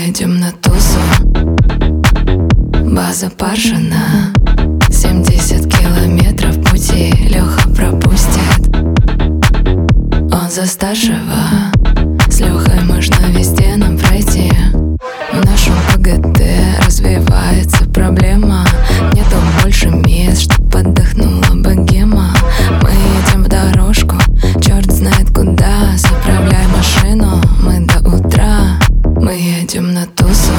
едем на тусу, база Паршина. 70 километров пути Леха пропустит, он за старшего. С Лехой можно везде нам пройти. В нашем ПГТ развивается проблема. Нету больше мест, чтоб отдохнула богема. Мы едем в дорожку, черт знает куда. Заправляй машину, мы до утра. Мы едем на тусу,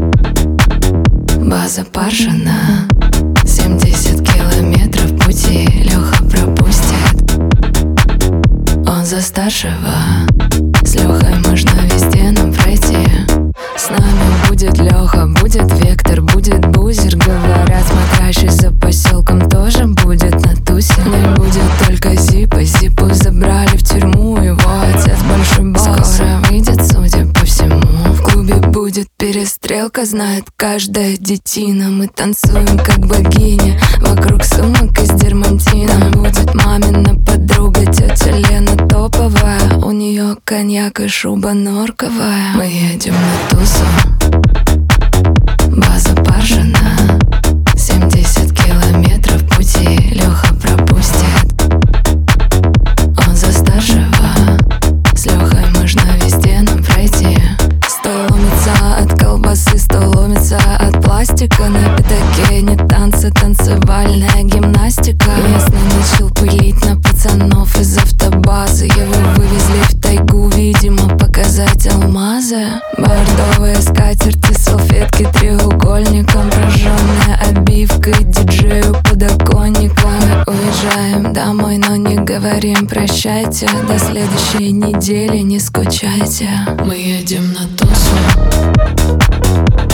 база Паршина. 70 километров пути Леха пропустит, он за старшего. С Лехой можно везде нам пройти. С нами будет Леха, будет Вектор, будет Бузер. Говорят, смотрящий за поселком тоже будет на тусе. Не будет только Зипа, Зипу забрали в тюрьму. Его отец большой босс, скоро выйдет, судя по всему. В клубе будет перестрелка, знает каждая детина. Мы танцуем как богиня, вокруг сумок из дермантина. Будет мамина подруга, тетя Лена топовая. У нее коньяк и шуба норковая. Мы едем на тусу, база Паршина. 70 километров пути Леха пропустит, он за старшего. С Лехой можно везде нам пройти. 100 ломится от колбасы, 100 ломится от пластика. На пятаке не танцы, танцевальная гимнастика. Местный начал пылить на пацанов из автобазы. Его вывезли в тайгу, видимо, показать алмазы. Бордовые скатерти, салфетки треугольником, прожженная обивка и диджею подоконником. Мы уезжаем домой, но не говорим прощайте. До следующей недели не скучайте. Мы едем на тусу,